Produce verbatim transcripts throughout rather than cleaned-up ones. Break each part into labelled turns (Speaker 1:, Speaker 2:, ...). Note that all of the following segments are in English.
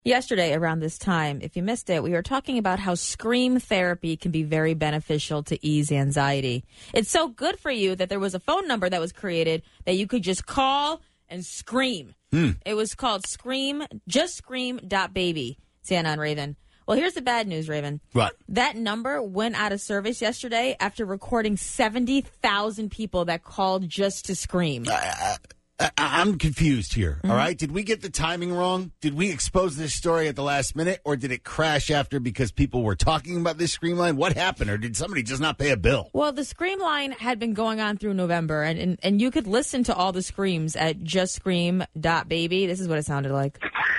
Speaker 1: Yesterday, around this time, if you missed it, we were talking about how scream therapy can be very beneficial to ease anxiety. It's so good for you that there was a phone number that was created that you could just call and scream.
Speaker 2: Hmm.
Speaker 1: It was called Scream, just scream dot baby. It's Anna and Raven. Well, here's the bad news, Raven.
Speaker 2: What?
Speaker 1: That number went out of service yesterday after recording seventy thousand people that called just to scream.
Speaker 2: I, I, I'm confused here,
Speaker 1: Mm-hmm.
Speaker 2: all right? Did we get the timing wrong? Did we expose this story at the last minute, or did it crash after because people were talking about this scream line? What happened, or did somebody just not pay a bill?
Speaker 1: Well, the scream line had been going on through November, and, and, and you could listen to all the screams at just scream dot baby. This is what it sounded like.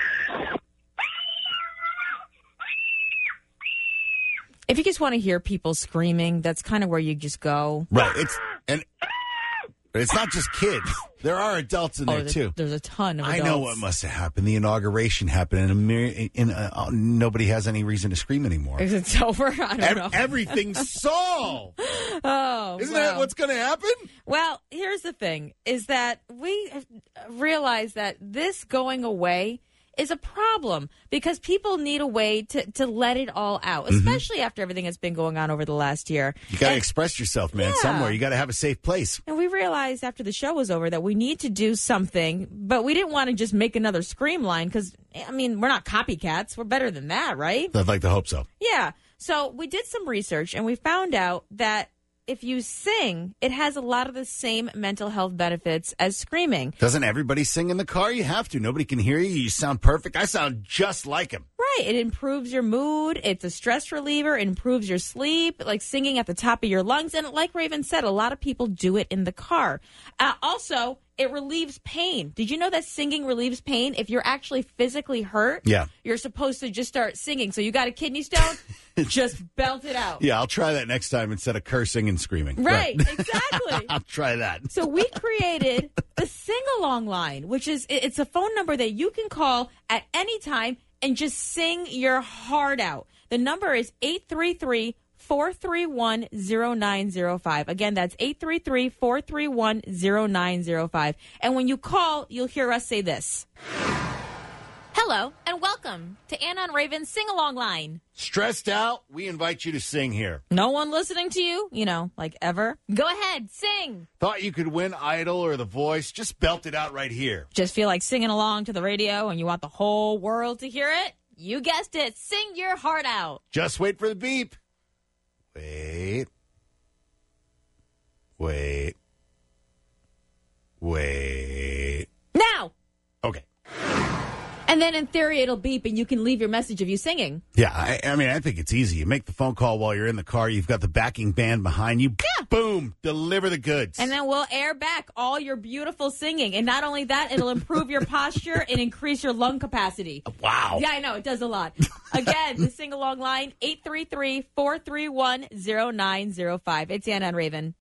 Speaker 1: If you just want to hear people screaming, that's kind of where you just go.
Speaker 2: Right. It's and but it's not just kids. There are adults in
Speaker 1: Oh,
Speaker 2: there,
Speaker 1: there's,
Speaker 2: too.
Speaker 1: there's a ton of
Speaker 2: I
Speaker 1: adults.
Speaker 2: know what must have happened. The inauguration happened, and a mir- in, uh, uh, nobody has any reason to scream anymore.
Speaker 1: It's over? I don't
Speaker 2: Ev-
Speaker 1: know.
Speaker 2: Everything's solved.
Speaker 1: Oh,
Speaker 2: Isn't
Speaker 1: wow.
Speaker 2: that what's going to happen?
Speaker 1: Well, here's the thing, is that we realize that this going away is a problem because people need a way to, to let it all out, especially mm-hmm. after everything that's been going on over the last year.
Speaker 2: You got to
Speaker 1: and,
Speaker 2: express yourself, man,
Speaker 1: yeah.
Speaker 2: somewhere. You got to have a safe place.
Speaker 1: And we realized after the show was over that we need to do something, but we didn't want to just make another scream line because, I mean, we're not copycats. We're better than that, right?
Speaker 2: I'd like to hope so.
Speaker 1: Yeah. So we did some research and we found out that if you sing, it has a lot of the same mental health benefits as screaming.
Speaker 2: Doesn't everybody sing in the car? You have to. Nobody can hear you. You sound perfect. I sound just like him.
Speaker 1: Right. It improves your mood. It's a stress reliever. It improves your sleep, like singing at the top of your lungs. And like Raven said, a lot of people do it in the car. Uh, also, it relieves pain. Did you know that singing relieves pain? If you're actually physically hurt,
Speaker 2: yeah.
Speaker 1: you're supposed to just start singing. So you got a kidney stone, just belt it out.
Speaker 2: Yeah, I'll try that next time instead of cursing and screaming.
Speaker 1: Right, exactly.
Speaker 2: I'll try that.
Speaker 1: So we created the sing-along line, which is it's a phone number that you can call at any time and just sing your heart out. The number is eight three three, four three one, zero nine zero five. Again, that's eight three three, four three one, zero nine zero five. And when you call, you'll hear us say this. Hello, and welcome to Anna and Raven's sing-along line.
Speaker 2: Stressed out? We invite you to sing here.
Speaker 1: No one listening to you? You know, like ever? Go ahead, sing.
Speaker 2: Thought you could win Idol or The Voice? Just belt it out right here.
Speaker 1: Just feel like singing along to the radio and you want the whole world to hear it? You guessed it. Sing your heart out.
Speaker 2: Just wait for the beep. Wait. Wait. Wait.
Speaker 1: Now!
Speaker 2: Okay.
Speaker 1: And then in theory, it'll beep and you can leave your message of you singing.
Speaker 2: Yeah, I, I mean, I think it's easy. You make the phone call while you're in the car. You've got the backing band behind you.
Speaker 1: Yeah.
Speaker 2: Boom. Deliver the goods.
Speaker 1: And then we'll air back all your beautiful singing. And not only that, it'll improve your posture and increase your lung capacity.
Speaker 2: Wow.
Speaker 1: Yeah, I know. It does a lot. Again, the sing-along line, eight three three, four three one, zero nine zero five. It's Anna and Raven.